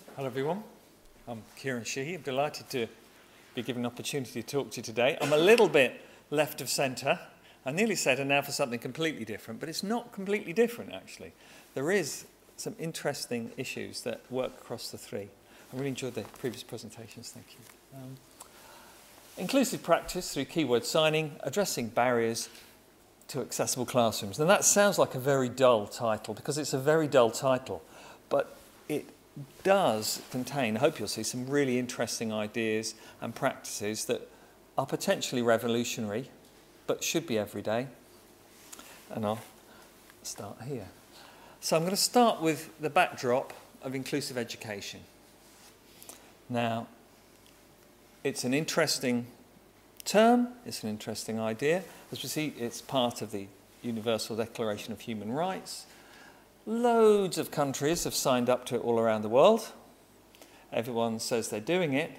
Hello everyone, I'm Kieran Sheehy. I'm delighted to be given an opportunity to talk to you today. I'm a little bit left of centre. I nearly said and now for something completely different, but it's not completely different actually. There is some interesting issues that work across the three. I really enjoyed the previous presentations, thank you. Inclusive practice through keyword signing, addressing barriers to accessible classrooms. Now that sounds like a very dull title because it's a very dull title, but it does contain, I hope you'll see, some really interesting ideas and practices that are potentially revolutionary, but should be everyday. And I'll start here. So I'm going to start with the backdrop of inclusive education. Now, it's an interesting term, it's an interesting idea. As we see, it's part of the Universal Declaration of Human Rights. Loads of countries have signed up to it all around the world. Everyone says they're doing it.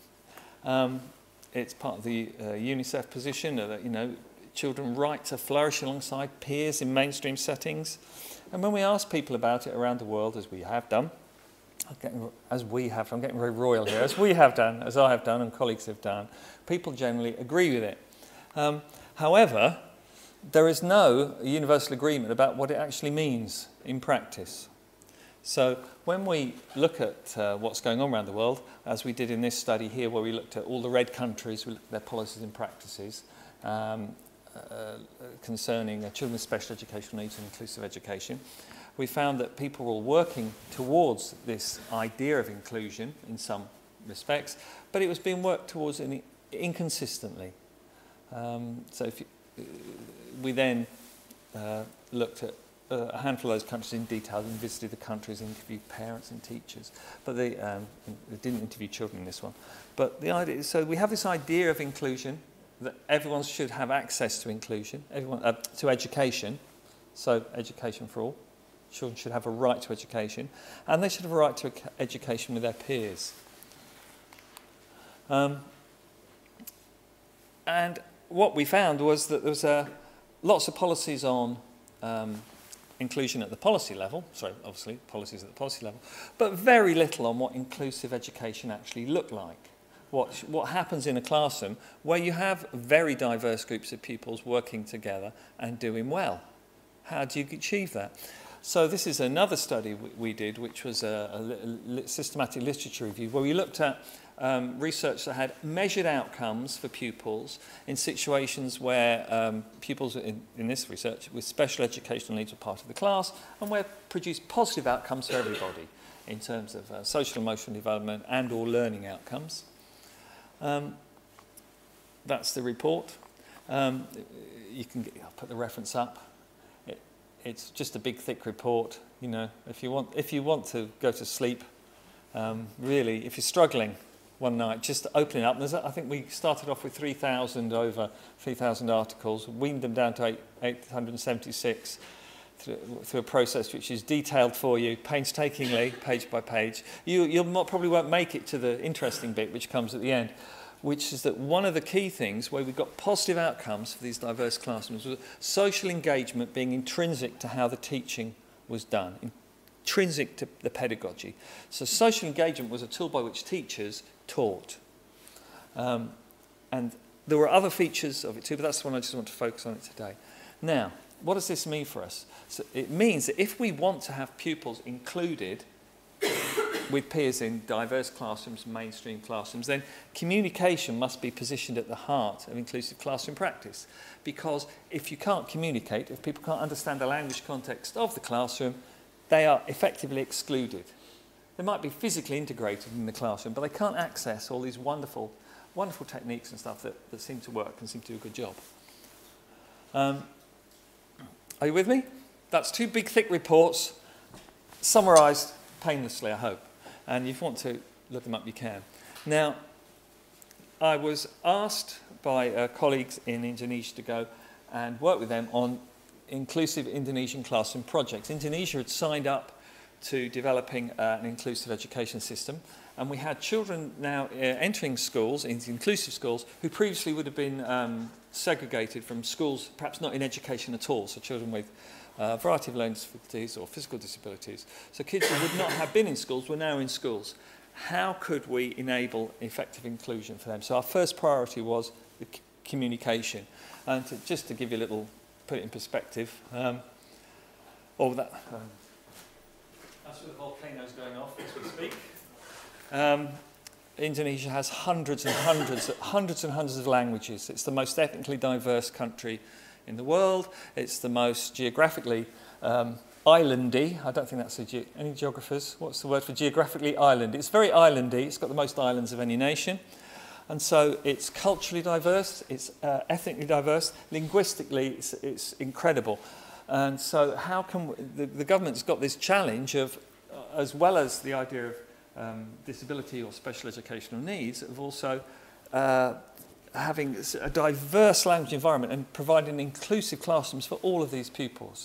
It's part of the UNICEF position that, children right to flourish alongside peers in mainstream settings. And when we ask people about it around the world, as we have done, I'm getting very royal here, as we have done, as I have done and colleagues have done, people generally agree with it. However, there is no universal agreement about what it actually means in practice. So when we look at what's going on around the world, as we did in this study here where we looked at all the red countries, we looked at their policies and practices concerning children with special educational needs and inclusive education, we found that people were all working towards this idea of inclusion in some respects, but it was being worked towards inconsistently. We then looked at a handful of those countries in detail and visited the countries, interviewed parents and teachers, but they didn't interview children in this one. But the idea is, so we have this idea of inclusion, that everyone should have access to inclusion, to education, so education for all. Children should have a right to education, and they should have a right to education with their peers. And what we found was that there was lots of policies on inclusion at the policy level, obviously policies at the policy level, but very little on what inclusive education actually looked like. What happens in a classroom where you have very diverse groups of pupils working together and doing well. How do you achieve that? So this is another study we did, which was a systematic literature review, where we looked at research that had measured outcomes for pupils in situations where pupils in this research with special educational needs were part of the class and where produced positive outcomes for everybody in terms of social and emotional development and or learning outcomes. That's the report. I'll put the reference up. It's just a big, thick report. If you want to go to sleep, really, if you're struggling one night, just open it up. I think we started off with 3,000 articles, weaned them down to 876 through a process which is detailed for you, painstakingly, page by page. You probably won't make it to the interesting bit, which comes at the end, which is that one of the key things where we got positive outcomes for these diverse classrooms was social engagement being intrinsic to how the teaching was done, intrinsic to the pedagogy. So social engagement was a tool by which teachers taught. And there were other features of it too, but that's the one I just want to focus on it today. Now, what does this mean for us? So it means that if we want to have pupils included with peers in diverse classrooms, mainstream classrooms, then communication must be positioned at the heart of inclusive classroom practice. Because if you can't communicate, if people can't understand the language context of the classroom, they are effectively excluded. They might be physically integrated in the classroom, but they can't access all these wonderful, wonderful techniques and stuff that seem to work and seem to do a good job. Are you with me? That's two big, thick reports, summarised painlessly, I hope. And if you want to look them up, you can. Now, I was asked by colleagues in Indonesia to go and work with them on inclusive Indonesian classroom projects. Indonesia had signed up to developing an inclusive education system, and we had children now entering schools, into inclusive schools, who previously would have been segregated from schools, perhaps not in education at all, so children with a variety of learning disabilities or physical disabilities. So kids who would not have been in schools were now in schools. How could we enable effective inclusion for them? So our first priority was the communication. And just to give you a little, put it in perspective, that's where the volcano's going off as we speak. Indonesia has hundreds and hundreds of languages. It's the most ethnically diverse country in the world. It's the most geographically islandy. I don't think that's any geographers. What's the word for geographically island? It's very islandy. It's got the most islands of any nation. And so it's culturally diverse, it's ethnically diverse, linguistically it's incredible. And so how can the government's got this challenge of, as well as the idea of disability or special educational needs, of also having a diverse language environment and providing inclusive classrooms for all of these pupils.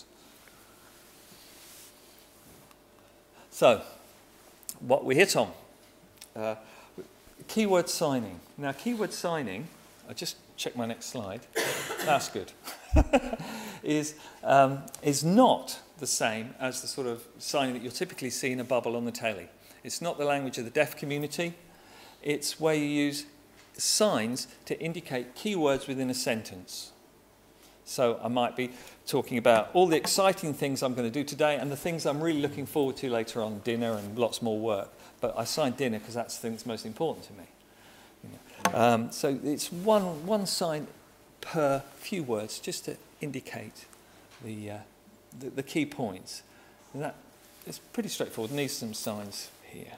So, what we hit on, keyword signing. Now, keyword signing, I'll just check my next slide, that's good, is not the same as the sort of signing that you'll typically see in a bubble on the telly. It's not the language of the deaf community. It's where you use signs to indicate keywords within a sentence. So I might be talking about all the exciting things I'm going to do today and the things I'm really looking forward to later on, dinner and lots more work. But I signed dinner because that's the thing that's most important to me. You know. So it's one sign per few words just to indicate the key points. And that is pretty straightforward. Needs some signs here.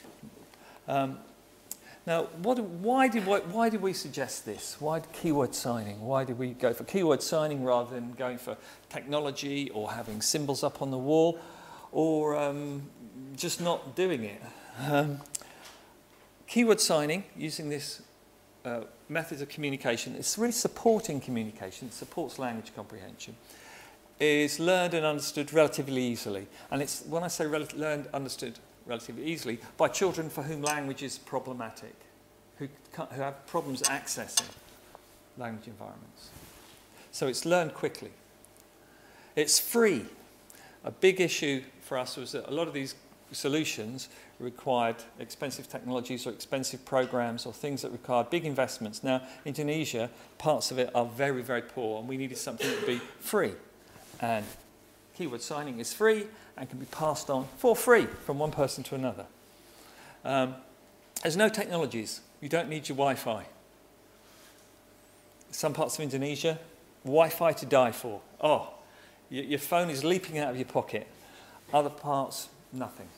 Now, why did we suggest this? Why keyword signing? Why did we go for keyword signing rather than going for technology or having symbols up on the wall or just not doing it? Keyword signing, using this method of communication, it's really supporting communication, it supports language comprehension, is learned and understood relatively easily. And it's, when I say learned, understood relatively easily, by children for whom language is problematic, who have problems accessing language environments. So it's learned quickly. It's free. A big issue for us was that a lot of these solutions required expensive technologies or expensive programs or things that required big investments. Now, Indonesia, parts of it are very, very poor, and we needed something that would be free. And keyword signing is free and can be passed on for free from one person to another. There's no technologies. You don't need your Wi-Fi. Some parts of Indonesia, Wi-Fi to die for. Oh, your phone is leaping out of your pocket. Other parts, nothing.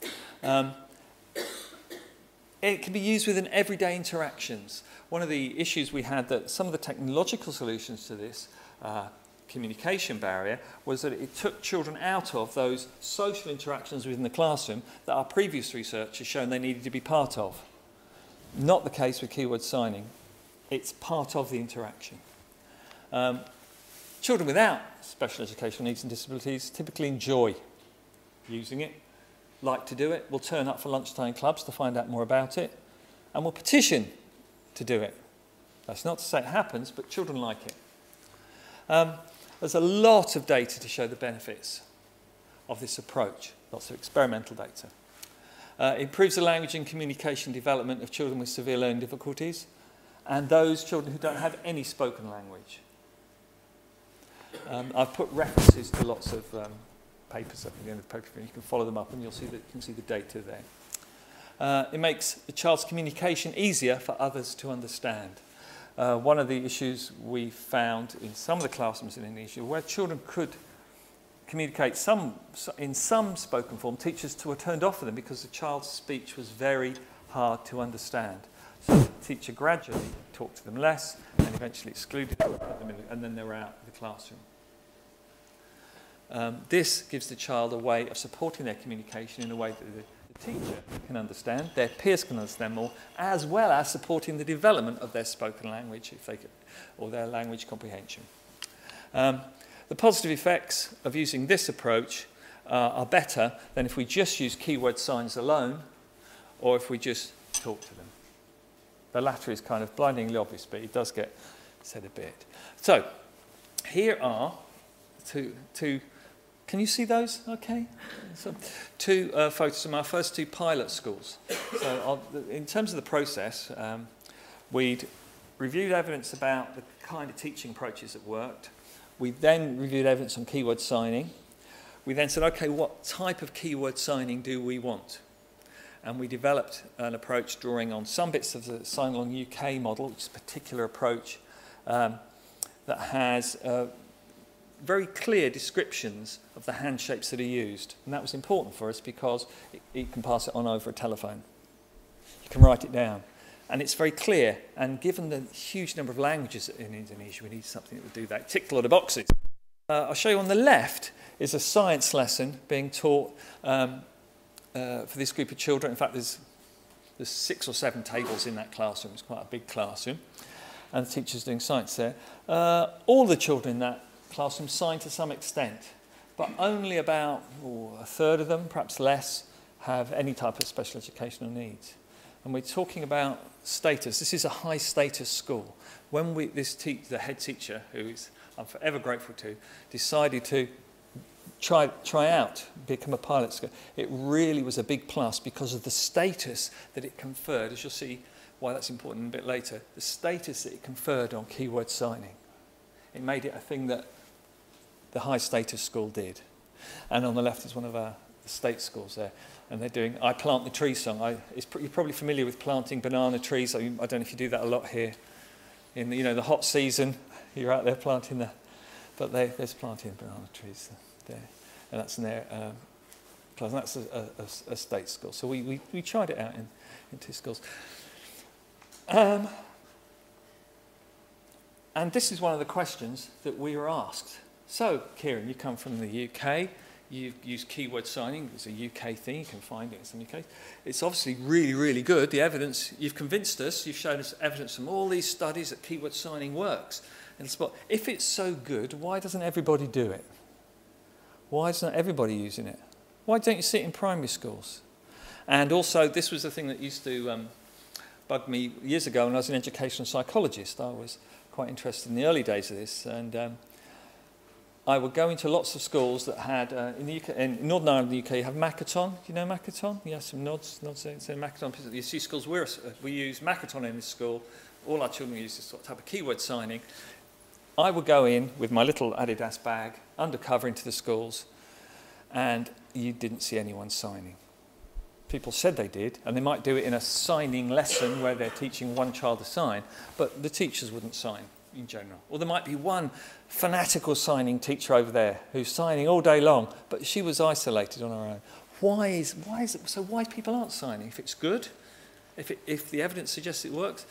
It can be used within everyday interactions. One of the issues we had, that some of the technological solutions to this communication barrier, was that it took children out of those social interactions within the classroom that our previous research has shown they needed to be part of. Not the case with keyword signing. It's part of the interaction. Children without special educational needs and disabilities typically enjoy using it, like to do it, will turn up for lunchtime clubs to find out more about it, and will petition to do it. That's not to say it happens, but children like it. There's a lot of data to show the benefits of this approach, lots of experimental data. Improves the language and communication development of children with severe learning difficulties and those children who don't have any spoken language. I've put references to lots of papers up at the end of the paper, and you can follow them up and you can see the data there. It makes the child's communication easier for others to understand. One of the issues we found in some of the classrooms in Indonesia, where children could communicate in some spoken form, teachers were turned off of them because the child's speech was very hard to understand. So the teacher gradually talked to them less and eventually excluded them, and then they were out of the classroom. This gives the child a way of supporting their communication in a way that the teacher can understand, their peers can understand more, as well as supporting the development of their spoken language or their language comprehension. The positive effects of using this approach are better than if we just use keyword signs alone or if we just talk to them. The latter is kind of blindingly obvious, but it does get said a bit. So here are two Can you see those? Okay. So, two photos from our first two pilot schools. So in terms of the process, we'd reviewed evidence about the kind of teaching approaches that worked. We then reviewed evidence on keyword signing. We then said, okay, what type of keyword signing do we want? And we developed an approach drawing on some bits of the Sign Along UK model, which is a particular approach that has very clear descriptions of the hand shapes that are used. And that was important for us because you can pass it on over a telephone. You can write it down. And it's very clear. And given the huge number of languages in Indonesia, we need something that would do that. It ticked a lot of boxes. I'll show you on the left is a science lesson being taught for this group of children. In fact, there's 6 or 7 tables in that classroom. It's quite a big classroom. And the teacher's doing science there. All the children in that classroom signed to some extent, but only about a third of them, perhaps less, have any type of special educational needs. And we're talking about status. This is a high status school. When the head teacher, who I'm forever grateful to, decided to try out, become a pilot school, it really was a big plus because of the status that it conferred, as you'll see why that's important a bit later, the status that it conferred on keyword signing. It made it a thing that the high status school did. And on the left is one of the state schools there. And they're doing I Plant the Tree song. You're probably familiar with planting banana trees. I don't know if you do that a lot here. In the hot season, you're out there planting but there's planting banana trees there. And that's in their class. And that's a state school. So we tried it out in 2 schools. And this is one of the questions that we were asked. So, Kieran, you come from the UK. You've used keyword signing. It's a UK thing. You can find it in some UK. It's obviously really, really good. The evidence, you've convinced us. You've shown us evidence from all these studies that keyword signing works. And if it's so good, why doesn't everybody do it? Why isn't everybody using it? Why don't you see it in primary schools? And also, this was the thing that used to bug me years ago when I was an educational psychologist. I was quite interested in the early days of this. And I would go into lots of schools that had, in the UK, in Northern Ireland, the UK, you have Makaton. Do you know Makaton? You have some nods saying Makaton. You see schools, we use Makaton in this school. All our children use this type of keyword signing. I would go in with my little Adidas bag, undercover into the schools, and you didn't see anyone signing. People said they did, and they might do it in a signing lesson where they're teaching one child to sign, but the teachers wouldn't sign in general. Or there might be one fanatical signing teacher over there who's signing all day long, but she was isolated on her own. Why is it so? Why people aren't signing? If it's good, if the evidence suggests it works.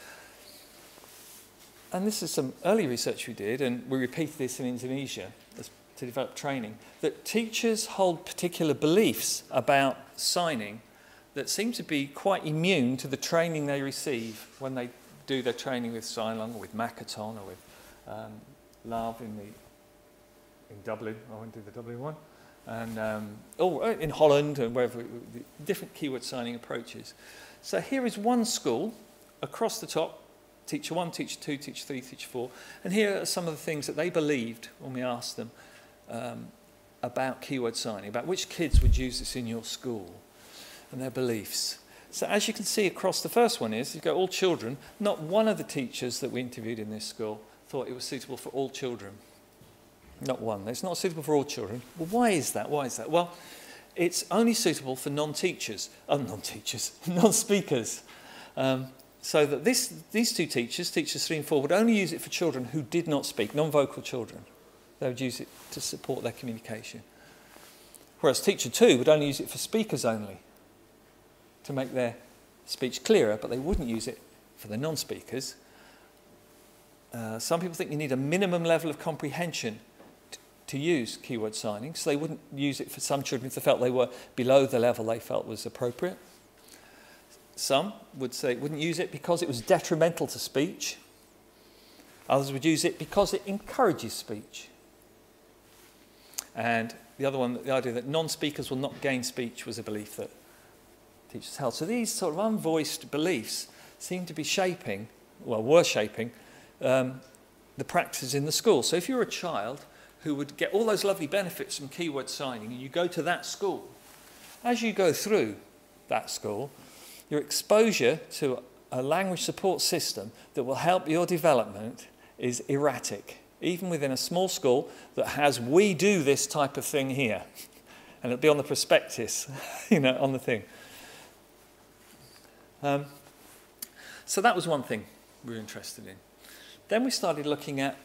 And this is some early research we did, and we repeated this in Indonesia to develop training, that teachers hold particular beliefs about signing that seem to be quite immune to the training they receive when they do their training with Sign Along or with Makaton or with Love in Dublin. I went to the Dublin one. And or in Holland and wherever, different keyword signing approaches. So here is one school across the top, teacher 1, teacher 2, teacher 3, teacher 4. And here are some of the things that they believed when we asked them about keyword signing, about which kids would use this in your school and their beliefs. So as you can see across the first one is, you've got all children. Not one of the teachers that we interviewed in this school thought it was suitable for all children. Not one. It's not suitable for all children. Well, why is that? Why is that? Well, it's only suitable for non-speakers. So that these 2 teachers, teachers 3 and 4, would only use it for children who did not speak, non-vocal children. They would use it to support their communication. Whereas teacher 2 would only use it for speakers only, to make their speech clearer, but they wouldn't use it for the non-speakers. Some people think you need a minimum level of comprehension to use keyword signing, so they wouldn't use it for some children if they felt they were below the level they felt was appropriate. Some would say wouldn't use it because it was detrimental to speech. Others would use it because it encourages speech. And the other one, the idea that non-speakers will not gain speech, was a belief that teachers held. So these sort of unvoiced beliefs seem to be were shaping the practices in the school. So if you're a child who would get all those lovely benefits from keyword signing, and you go to that school. As you go through that school, your exposure to a language support system that will help your development is erratic, even within a small school that has, we do this type of thing here. And it'll be on the prospectus, on the thing. So that was one thing we were interested in. Then we started looking at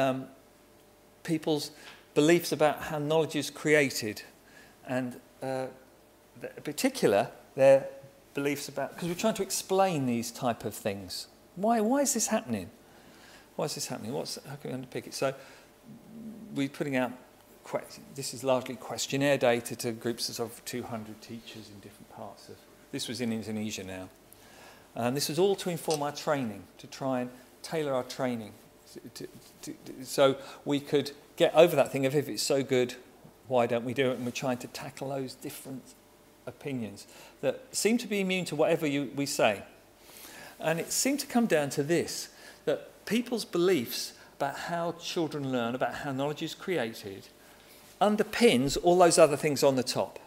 people's beliefs about how knowledge is created, and in particular, their beliefs about, because we're trying to explain these type of things. Why is this happening? Why is this happening? How can we unpick it? So we're putting out, this is largely questionnaire data to groups of 200 teachers in different parts of, this was in Indonesia now. And this was all to inform our training, to try and tailor our training. So we could get over that thing of, if it's so good, why don't we do it? And we're trying to tackle those different opinions that seem to be immune to whatever we say. And it seemed to come down to this, that people's beliefs about how children learn, about how knowledge is created, underpins all those other things on the top.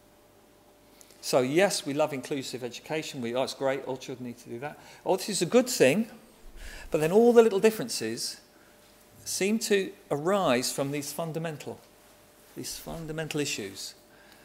So yes, we love inclusive education. It's great, all children need to do that. Oh, this is a good thing. But then all the little differences seem to arise from these fundamental issues.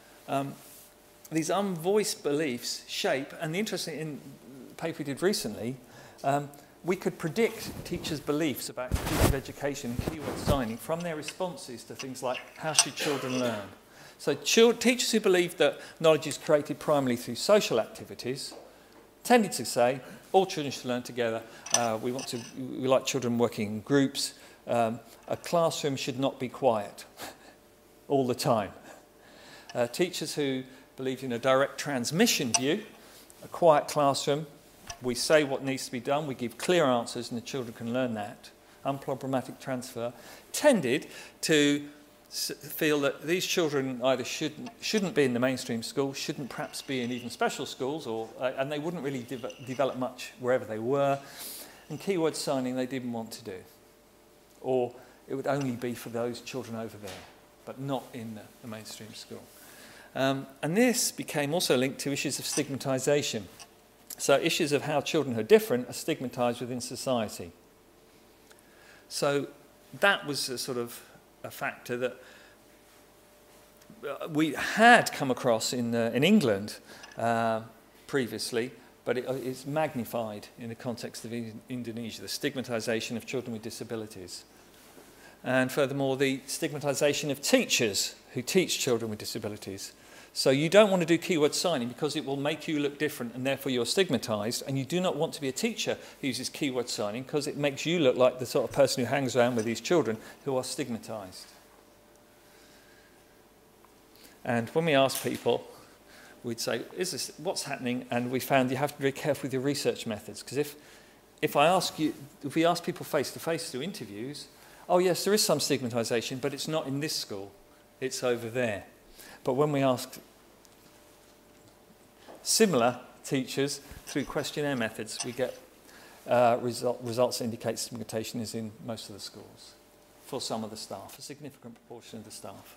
These unvoiced beliefs shape, and the interesting in the paper we did recently, we could predict teachers' beliefs about inclusive education and keyword signing from their responses to things like, how should children learn? So teachers who believed that knowledge is created primarily through social activities tended to say, all children should learn together, we like children working in groups, a classroom should not be quiet all the time. Teachers who believed in a direct transmission view, a quiet classroom, we say what needs to be done, we give clear answers and the children can learn that, unproblematic transfer, tended to feel that these children either shouldn't be in the mainstream school, shouldn't perhaps be in even special schools, and they wouldn't really develop much wherever they were, and keyword signing they didn't want to do. Or it would only be for those children over there, but not in the mainstream school. And this became also linked to issues of stigmatisation. So issues of how children who are different are stigmatised within society. So that was a sort of a factor that we had come across in England previously, but it's magnified in the context of Indonesia, the stigmatisation of children with disabilities. And furthermore, the stigmatisation of teachers who teach children with disabilities. So you don't want to do keyword signing because it will make you look different and therefore you're stigmatised, and you do not want to be a teacher who uses keyword signing because it makes you look like the sort of person who hangs around with these children who are stigmatised. And when we ask people, we'd say, what's happening? And we found you have to be very careful with your research methods, because if we ask people face to face through interviews, oh yes, there is some stigmatisation, but it's not in this school, it's over there. But when we ask similar teachers through questionnaire methods, we get results that indicate stigmatisation is in most of the schools, for some of the staff, a significant proportion of the staff.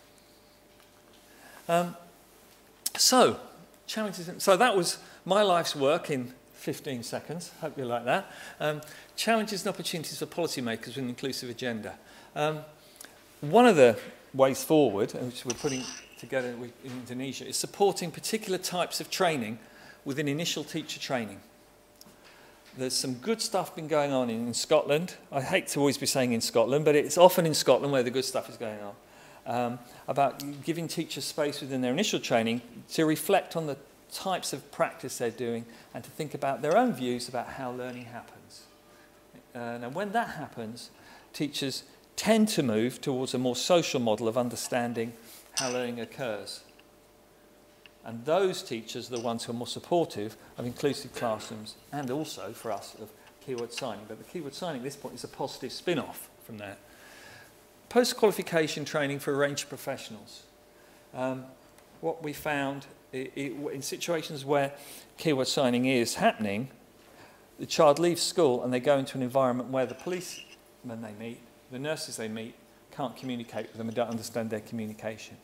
So that was my life's work in 15 seconds. Hope you like that. Challenges and opportunities for policymakers with an inclusive agenda. One of the ways forward, which we're putting together in Indonesia, is supporting particular types of training within initial teacher training. There's some good stuff been going on in Scotland. I hate to always be saying in Scotland, but it's often in Scotland where the good stuff is going on. About giving teachers space within their initial training to reflect on the types of practice they're doing and to think about their own views about how learning happens. Now, when that happens, teachers tend to move towards a more social model of understanding how learning occurs. And those teachers are the ones who are more supportive of inclusive classrooms and also, for us, of keyword signing. But the keyword signing at this point is a positive spin-off from that. Post-qualification training for a range of professionals. What we found in situations where keyword signing is happening, the child leaves school and they go into an environment where the policemen they meet, the nurses they meet, can't communicate with them and don't understand their communication.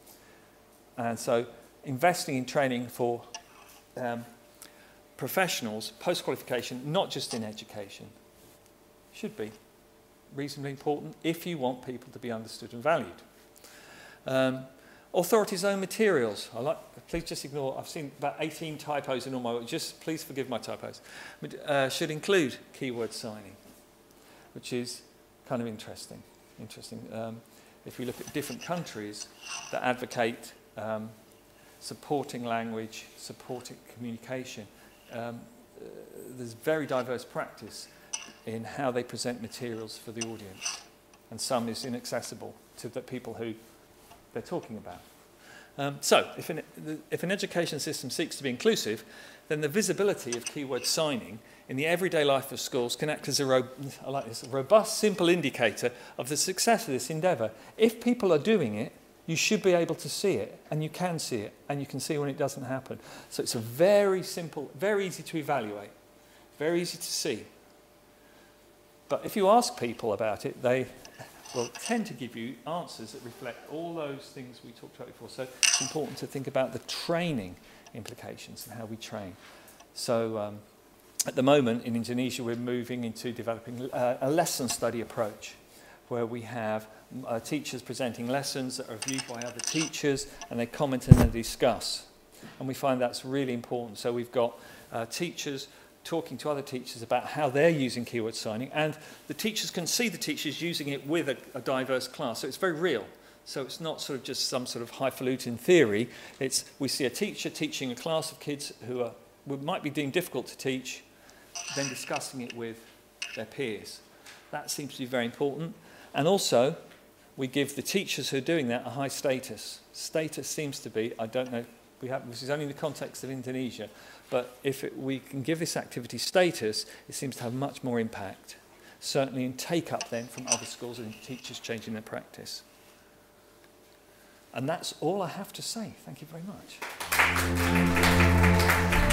And so investing in training for professionals, post-qualification, not just in education, should be reasonably important if you want people to be understood and valued. Authorities' own materials. Please just ignore, I've seen about 18 typos in all my work, just please forgive my typos. Should include keyword signing, which is kind of interesting. If we look at different countries that advocate supporting language, supporting communication, there's very diverse practice in how they present materials for the audience, and some is inaccessible to the people who they're talking about. So, if an education system seeks to be inclusive, then the visibility of keyword signing in the everyday life of schools can act as a robust, simple indicator of the success of this endeavour. If people are doing it, you should be able to see it, and you can see it, and you can see when it doesn't happen. So it's a very simple, very easy to evaluate, very easy to see. But if you ask people about it, they will tend to give you answers that reflect all those things we talked about before. So it's important to think about the training implications and how we train. So at the moment in Indonesia, we're moving into developing a lesson study approach, where we have teachers presenting lessons that are viewed by other teachers, and they comment and then discuss. And we find that's really important. So we've got teachers talking to other teachers about how they're using keyword signing, and the teachers can see the teachers using it with a diverse class. So it's very real. So it's not sort of just some sort of highfalutin theory. We see a teacher teaching a class of kids who might be deemed difficult to teach, then discussing it with their peers. That seems to be very important. And also, we give the teachers who are doing that a high status. Status seems to be, I don't know, this is only in the context of Indonesia, but if we can give this activity status, it seems to have much more impact, certainly in take-up then from other schools and teachers changing their practice. And that's all I have to say. Thank you very much.